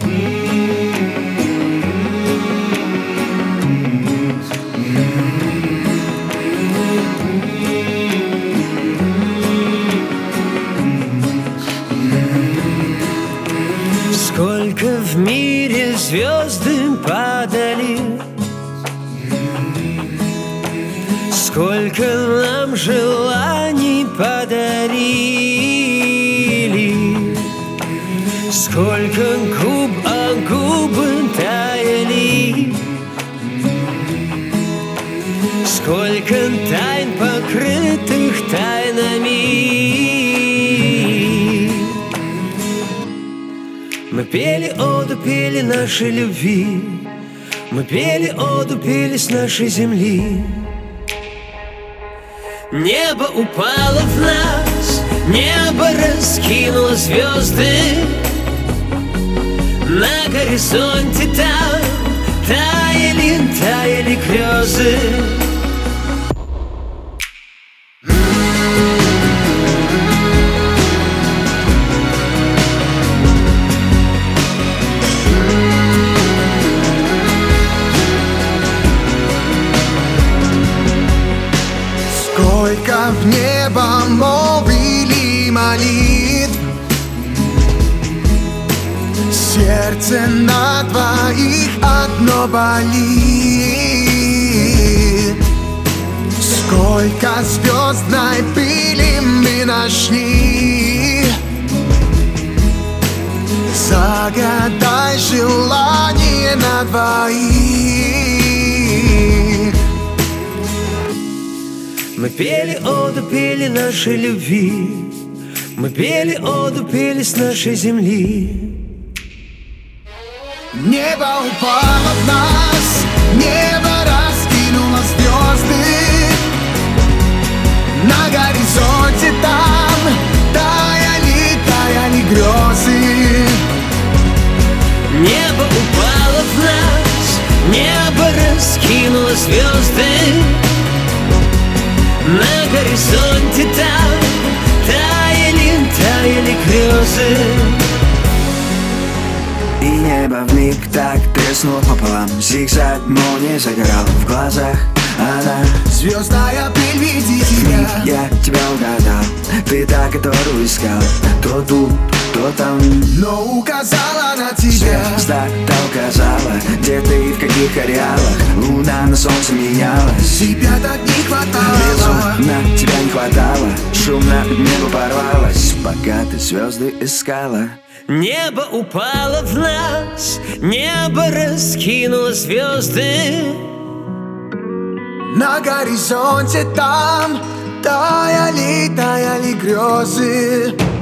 Сколько в мире звезды падали, сколько нам желаний подарили, сколько губ о губы таяли, сколько тайн, покрытых тайнами. Мы пели оду, пели нашей любви, мы пели оду, пели с нашей земли. Небо упало в нас, небо раскинуло звезды. На горизонте там таяли, таяли грезы. Сколько в небо молвили молитв, сердце на двоих одно болит. Сколько звездной пыли мы нашли, загадай желание на двоих. Мы пели оду, пели нашей любви, мы пели оду, пели с нашей земли. Небо упало в нас, небо раскинуло звезды. На горизонте там таяли, таяли грезы. Небо упало в нас, небо раскинуло звезды. На горизонте там таяли, таяли грезы. И небо вмиг так треснуло пополам. Зигзаг молния загорал в глазах. Она звездная пыль, види тебя. Я тебя угадал, ты та, которую искал. То тут, то там, но указала на тебя. Звезда та указала, где ты и в каких ареалах. Луна на солнце менялась. Тебя так не хватало, на тебя не хватало. Шумно небо порвалось, пока ты звезды искала. Небо упало в нас, небо раскинуло звезды. На горизонте там таяли, таяли грезы.